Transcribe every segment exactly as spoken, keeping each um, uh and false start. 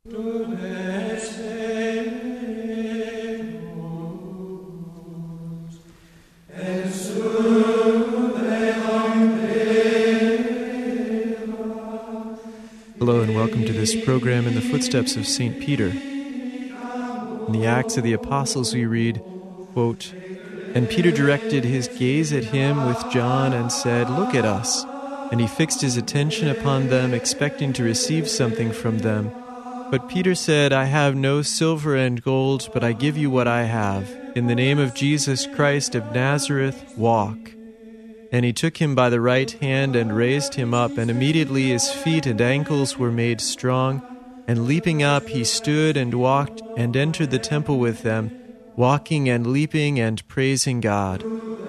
Hello and welcome to this program in the footsteps of Saint Peter. In the Acts of the Apostles we read, quote, "And Peter directed his gaze at him with John and said, 'Look at us.' And he fixed his attention upon them, expecting to receive something from them. But Peter said, 'I have no silver and gold, but I give you what I have. In the name of Jesus Christ of Nazareth, walk.' And he took him by the right hand and raised him up, and immediately his feet and ankles were made strong. And leaping up, he stood and walked and entered the temple with them, walking and leaping and praising God."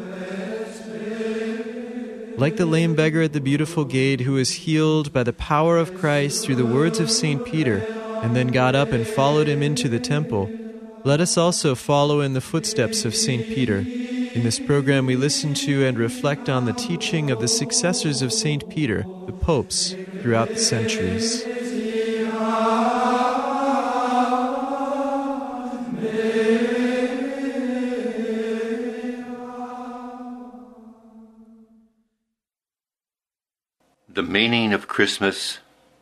Like the lame beggar at the beautiful gate who was healed by the power of Christ through the words of Saint Peter, and then got up and followed him into the temple, let us also follow in the footsteps of Saint Peter. In this program, we listen to and reflect on the teaching of the successors of Saint Peter, the popes, throughout the centuries. The meaning of Christmas.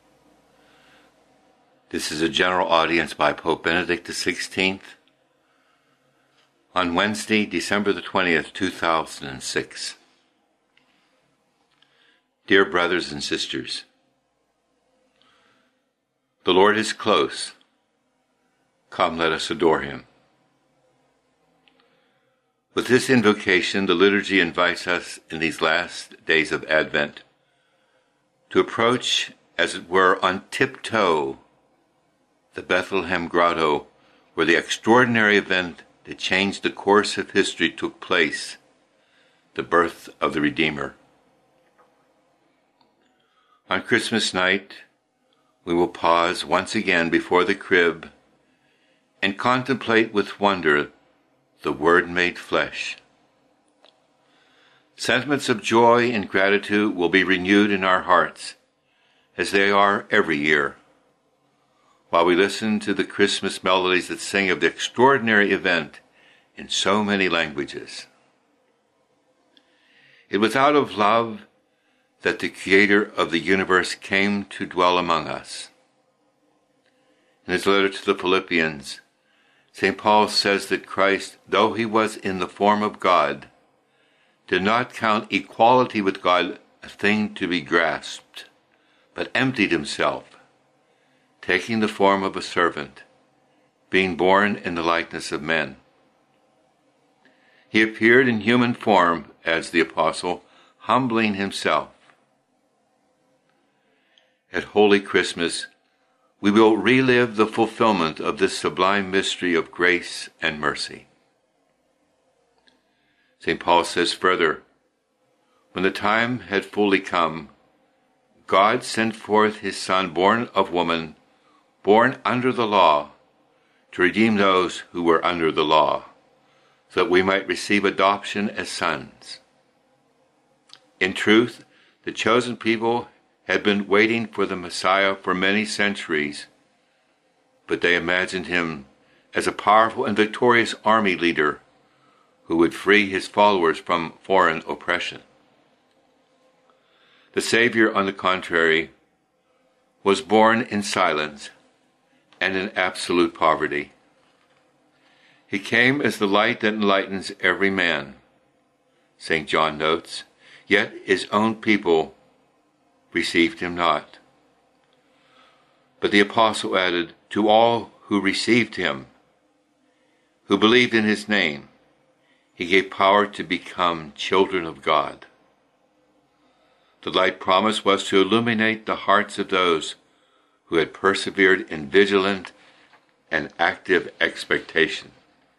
This is a general audience by Pope Benedict the sixteenth. On Wednesday, December the twentieth, two thousand six. Dear brothers and sisters, the Lord is close. Come, let us adore him. With this invocation, the liturgy invites us in these last days of Advent to approach, as it were, on tiptoe, the Bethlehem grotto, where the extraordinary event that changed the course of history took place, the birth of the Redeemer. On Christmas night, we will pause once again before the crib and contemplate with wonder the Word made flesh. Sentiments of joy and gratitude will be renewed in our hearts, as they are every year, while we listen to the Christmas melodies that sing of the extraordinary event in so many languages. It was out of love that the Creator of the universe came to dwell among us. In his letter to the Philippians, Saint Paul says that Christ, though he was in the form of God, did not count equality with God a thing to be grasped, but emptied himself, taking the form of a servant, being born in the likeness of men. He appeared in human form as the apostle, humbling himself. At Holy Christmas, we will relive the fulfillment of this sublime mystery of grace and mercy. Saint Paul says further, when the time had fully come, God sent forth his Son, born of woman, born under the law, to redeem those who were under the law, so that we might receive adoption as sons. In truth, the chosen people had been waiting for the Messiah for many centuries, but they imagined him as a powerful and victorious army leader who would free his followers from foreign oppression. The Savior, on the contrary, was born in silence and in absolute poverty. He came as the light that enlightens every man, Saint John notes, yet his own people received him not. But the apostle added, to all who received him, who believed in his name, he gave power to become children of God. The light promised was to illuminate the hearts of those who had persevered in vigilant and active expectation.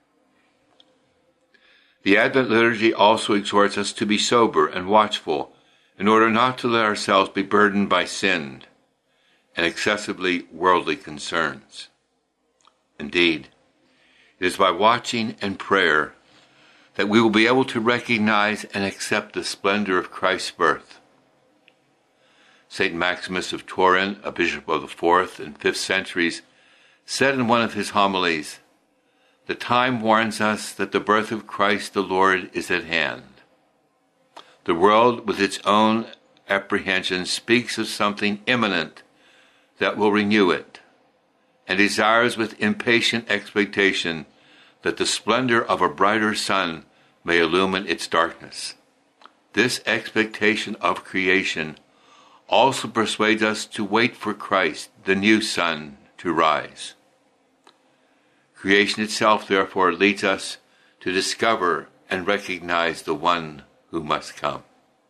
The Advent liturgy also exhorts us to be sober and watchful in order not to let ourselves be burdened by sin and excessively worldly concerns. Indeed, it is by watching and prayer that we will be able to recognize and accept the splendor of Christ's birth. Saint Maximus of Turin, a bishop of the fourth and fifth centuries, said in one of his homilies, "The time warns us that the birth of Christ the Lord is at hand. The world, with its own apprehension, speaks of something imminent that will renew it, and desires with impatient expectation that the splendor of a brighter sun may illumine its darkness. This expectation of creation also persuades us to wait for Christ, the new sun, to rise. Creation itself, therefore, leads us to discover and recognize the one who must come."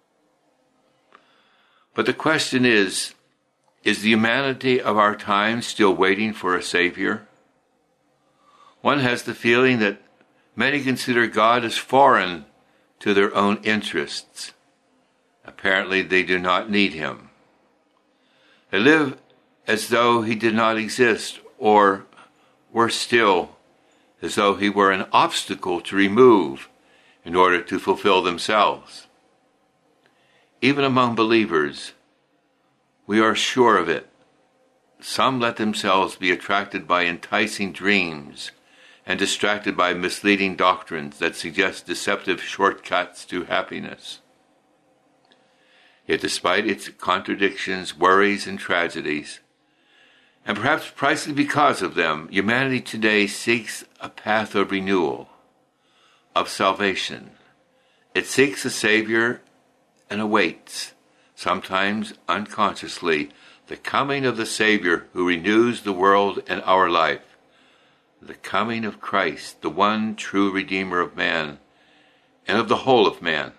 But the question is, is the humanity of our time still waiting for a Savior? One has the feeling that many consider God as foreign to their own interests. Apparently, they do not need him. They live as though he did not exist, or, worse still, as though he were an obstacle to remove in order to fulfill themselves. Even among believers, we are sure of it. Some let themselves be attracted by enticing dreams and distracted by misleading doctrines that suggest deceptive shortcuts to happiness. Yet despite its contradictions, worries, and tragedies, and perhaps precisely because of them, humanity today seeks a path of renewal, of salvation. It seeks a Savior and awaits, sometimes unconsciously, the coming of the Savior who renews the world and our life, the coming of Christ, the one true Redeemer of man and of the whole of man.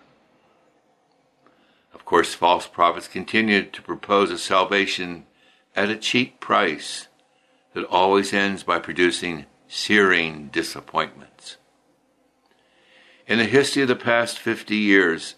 Of course, false prophets continued to propose a salvation at a cheap price that always ends by producing searing disappointments. In the history of the past fifty years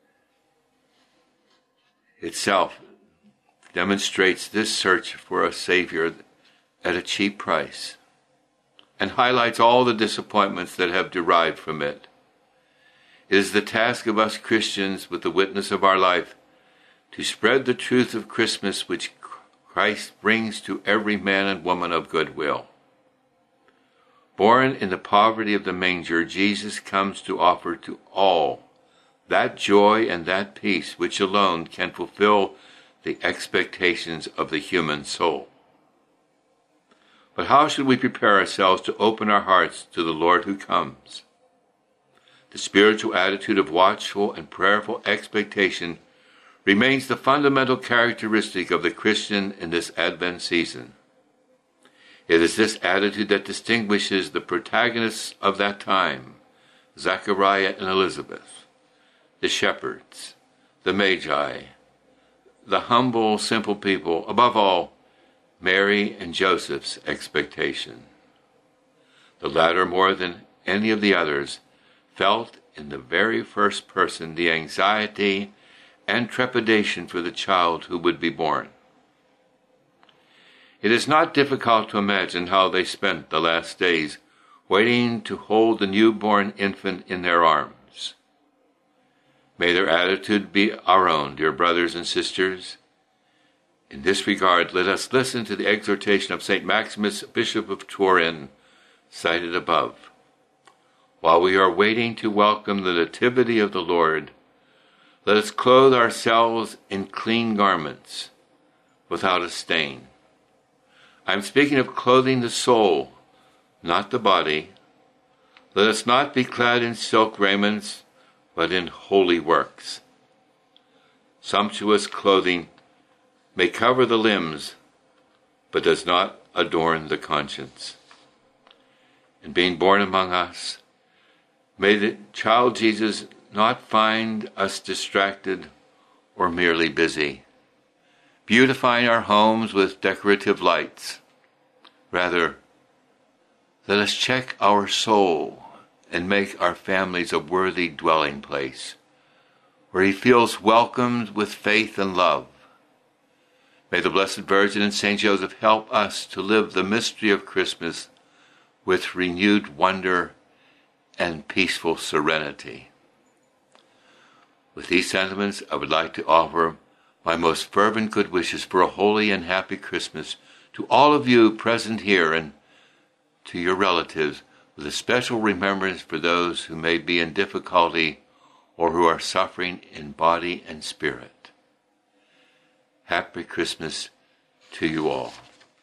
itself demonstrates this search for a Savior at a cheap price and highlights all the disappointments that have derived from it. It is the task of us Christians, with the witness of our life, to spread the truth of Christmas which Christ brings to every man and woman of good will. Born in the poverty of the manger, Jesus comes to offer to all that joy and that peace which alone can fulfill the expectations of the human soul. But how should we prepare ourselves to open our hearts to the Lord who comes? The spiritual attitude of watchful and prayerful expectation remains the fundamental characteristic of the Christian in this Advent season. It is this attitude that distinguishes the protagonists of that time, Zechariah and Elizabeth, the shepherds, the Magi, the humble, simple people, above all, Mary and Joseph's expectation. The latter, more than any of the others, felt in the very first person the anxiety and trepidation for the child who would be born. It is not difficult to imagine how they spent the last days waiting to hold the newborn infant in their arms. May their attitude be our own, dear brothers and sisters. In this regard, let us listen to the exhortation of Saint Maximus, Bishop of Turin, cited above. While we are waiting to welcome the Nativity of the Lord, let us clothe ourselves in clean garments, without a stain. I am speaking of clothing the soul, not the body. Let us not be clad in silk raiments, but in holy works. Sumptuous clothing may cover the limbs, but does not adorn the conscience. In being born among us, may the child Jesus not find us distracted or merely busy, beautifying our homes with decorative lights. Rather, let us check our soul and make our families a worthy dwelling place, where he feels welcomed with faith and love. May the Blessed Virgin and Saint Joseph help us to live the mystery of Christmas with renewed wonder and peaceful serenity. With these sentiments, I would like to offer my most fervent good wishes for a holy and happy Christmas To all of you present here and to your relatives, with a special remembrance for those who may be in difficulty or who are suffering in body and spirit. Happy Christmas to you all.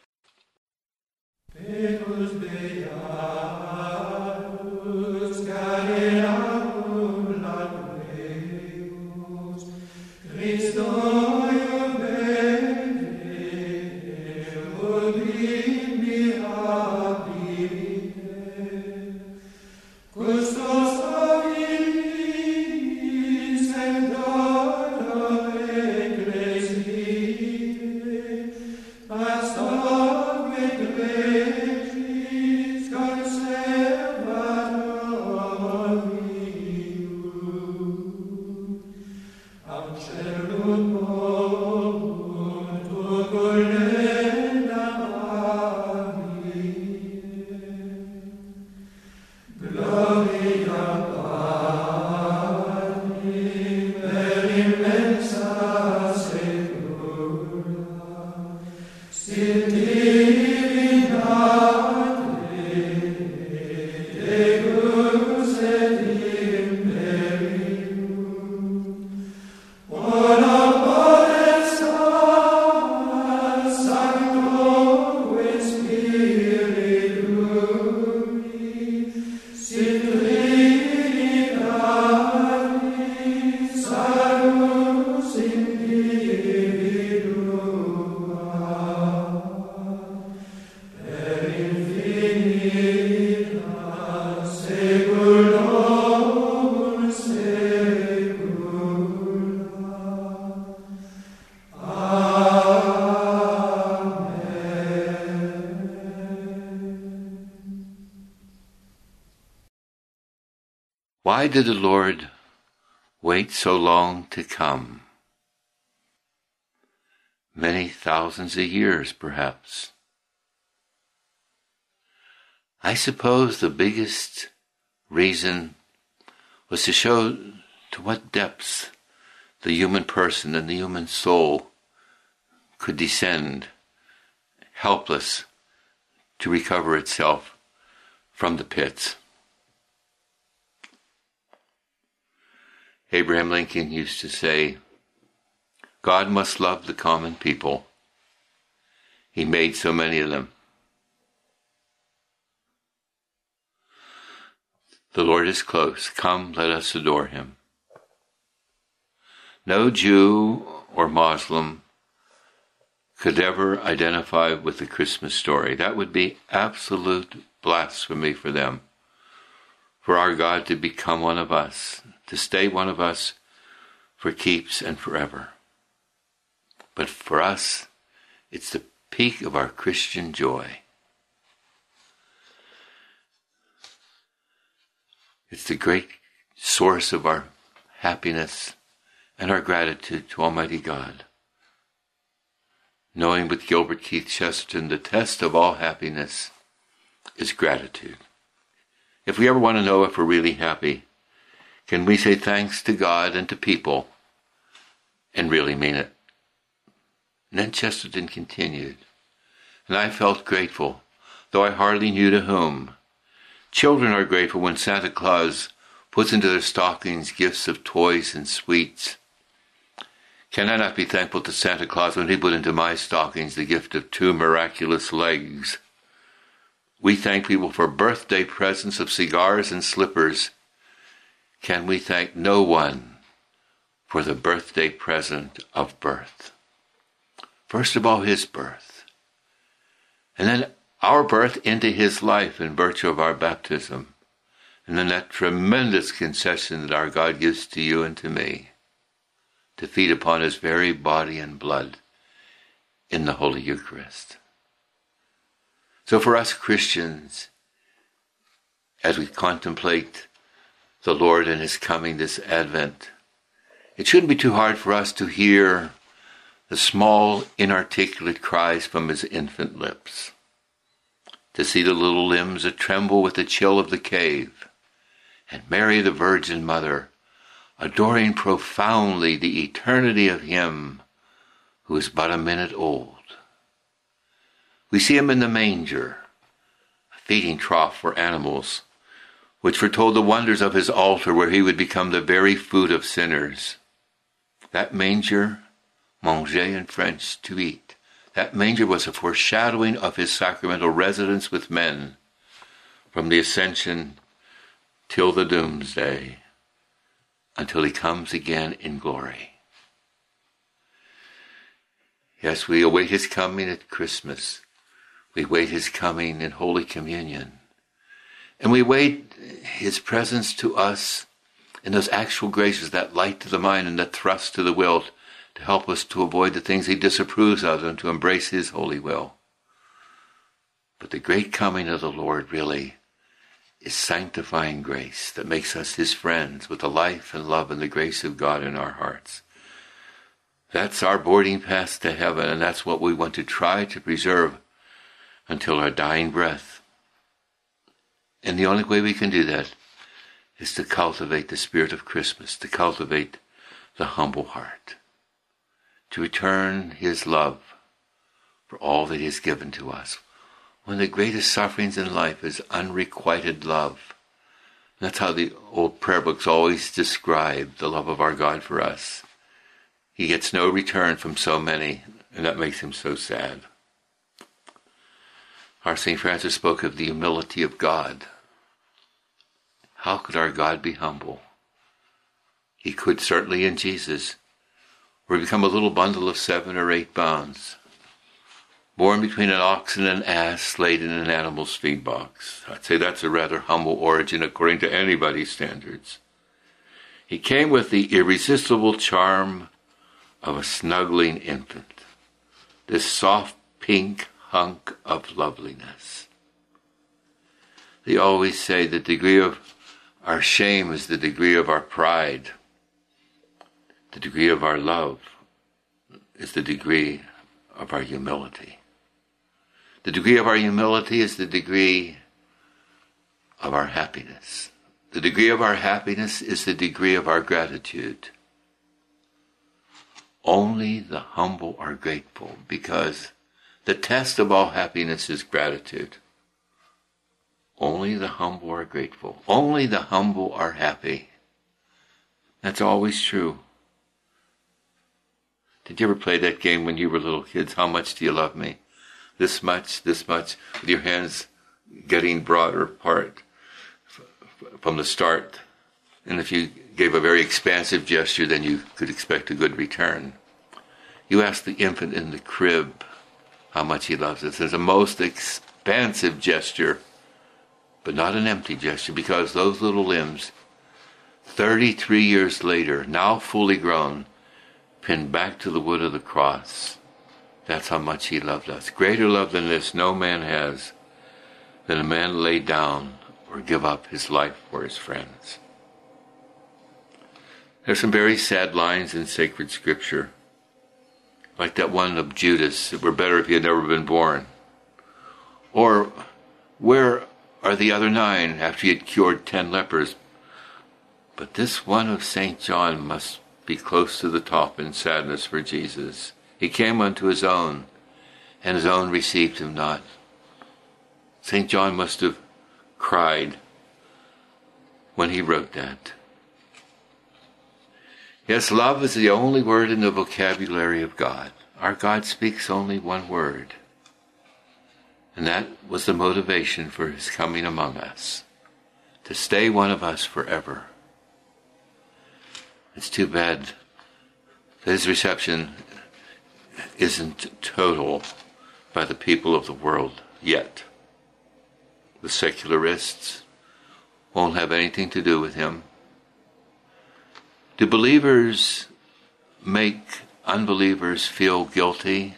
Why did the Lord wait so long to come? Many thousands of years, perhaps. I suppose the biggest reason was to show to what depths the human person and the human soul could descend, helpless to recover itself from the pits. Abraham Lincoln used to say, God must love the common people. He made so many of them. The Lord is close. Come, let us adore him. No Jew or Muslim could ever identify with the Christmas story. That would be absolute blasphemy for them. For our God to become one of us, to stay one of us for keeps and forever. But for us, it's the peak of our Christian joy. It's the great source of our happiness and our gratitude to Almighty God. Knowing with Gilbert Keith Chesterton, the test of all happiness is gratitude. If we ever want to know if we're really happy, can we say thanks to God and to people and really mean it? And then Chesterton continued, and I felt grateful, though I hardly knew to whom. Children are grateful when Santa Claus puts into their stockings gifts of toys and sweets. Can I not be thankful to Santa Claus when he put into my stockings the gift of two miraculous legs? We thank people for birthday presents of cigars and slippers. Can we thank no one for the birthday present of birth? First of all, his birth. And then our birth into his life in virtue of our baptism. And then that tremendous concession that our God gives to you and to me, to feed upon his very body and blood in the Holy Eucharist. So for us Christians, as we contemplate the Lord and his coming this Advent, it shouldn't be too hard for us to hear the small, inarticulate cries from his infant lips, to see the little limbs a tremble with the chill of the cave, and Mary the Virgin Mother, adoring profoundly the eternity of him who is but a minute old. We see him in the manger, a feeding trough for animals, which foretold the wonders of his altar where he would become the very food of sinners. That manger, manger in French, to eat. That manger was a foreshadowing of his sacramental residence with men from the Ascension till the doomsday, until he comes again in glory. Yes, we await his coming at Christmas. We wait his coming in Holy Communion. And we wait his presence to us in those actual graces, that light to the mind and that thrust to the will, to help us to avoid the things he disapproves of and to embrace his holy will. But the great coming of the Lord really is sanctifying grace that makes us his friends with the life and love and the grace of God in our hearts. That's our boarding pass to heaven, and that's what we want to try to preserve until our dying breath. And the only way we can do that is to cultivate the spirit of Christmas, to cultivate the humble heart, to return his love for all that he has given to us. One of the greatest sufferings in life is unrequited love. That's how the old prayer books always describe the love of our God for us. He gets no return from so many, and that makes him so sad. Our Saint Francis spoke of the humility of God. How could our God be humble? He could certainly in Jesus, where he become a little bundle of seven or eight pounds, born between an ox and an ass, laid in an animal's feed box. I'd say that's a rather humble origin according to anybody's standards. He came with the irresistible charm of a snuggling infant, this soft pink hunk of loveliness. They always say the degree of our shame is the degree of our pride. The degree of our love is the degree of our humility. The degree of our humility is the degree of our happiness. The degree of our happiness is the degree of our gratitude. Only the humble are grateful, because the test of all happiness is gratitude. Only the humble are grateful. Only the humble are happy. That's always true. Did you ever play that game when you were little kids? How much do you love me? This much, this much, with your hands getting broader apart from the start. And if you gave a very expansive gesture, then you could expect a good return. You ask the infant in the crib how much he loves us. It's a most expansive gesture, but not an empty gesture, because those little limbs, thirty-three years later, now fully grown, pinned back to the wood of the cross. That's how much he loved us. Greater love than this no man has, than a man lay down or give up his life for his friends. There's some very sad lines in sacred scripture, like that one of Judas, it were better if he had never been born. Or, where are the other nine after he had cured ten lepers? But this one of Saint John must be close to the top in sadness for Jesus. He came unto his own, and his own received him not. Saint John must have cried when he wrote that. Yes, love is the only word in the vocabulary of God. Our God speaks only one word. And that was the motivation for his coming among us, to stay one of us forever. It's too bad that his reception isn't total by the people of the world yet. The secularists won't have anything to do with him. Do believers make unbelievers feel guilty?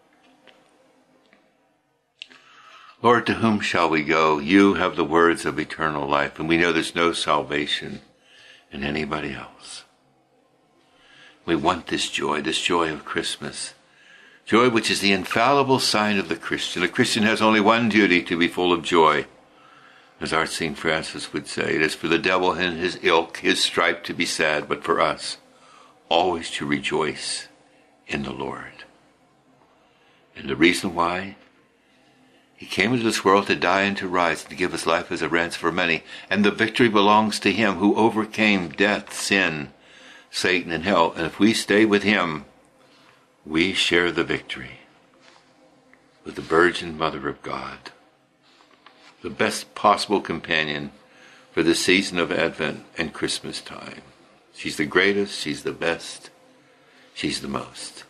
Lord, to whom shall we go? You have the words of eternal life, and we know there's no salvation in anybody else. We want this joy, this joy of Christmas. Joy which is the infallible sign of the Christian. A Christian has only one duty, to be full of joy. As our Saint Francis would say, it is for the devil and his ilk, his stripe, to be sad, but for us, always to rejoice in the Lord. And the reason why He came into this world to die and to rise and to give his life as a ransom for many. And the victory belongs to him who overcame death, sin, Satan, and hell. And if we stay with him, we share the victory with the Virgin Mother of God, the best possible companion for the season of Advent and Christmas time. She's the greatest, she's the best, she's the most.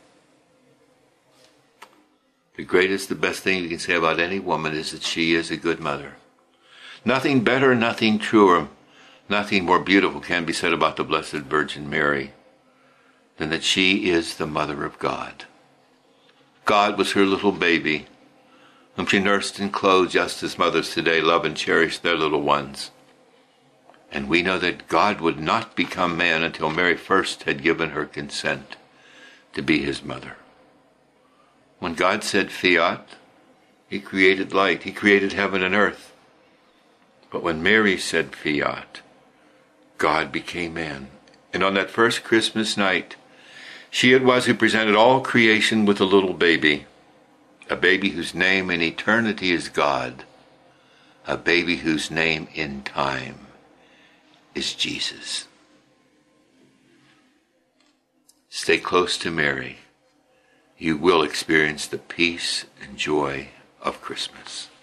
The greatest, the best thing you can say about any woman is that she is a good mother. Nothing better, nothing truer, nothing more beautiful can be said about the Blessed Virgin Mary than that she is the Mother of God. God was her little baby, whom she nursed and clothed just as mothers today love and cherish their little ones. And we know that God would not become man until Mary first had given her consent to be his mother. When God said fiat, he created light. He created heaven and earth. But when Mary said fiat, God became man. And on that first Christmas night, she it was who presented all creation with a little baby, a baby whose name in eternity is God, a baby whose name in time is Jesus. Stay close to Mary. You will experience the peace and joy of Christmas.